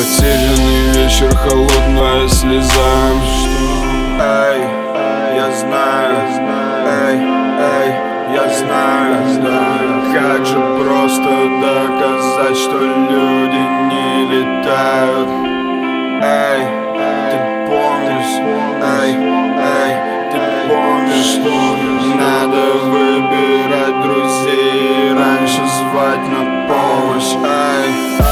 Потерянный вечер, холодная слеза. Эй, я знаю, я знаю, да. Как же просто доказать, что люди не летают. Эй, ты помнишь, ты помнишь, что надо выбирать друзей, раньше звать на помощь.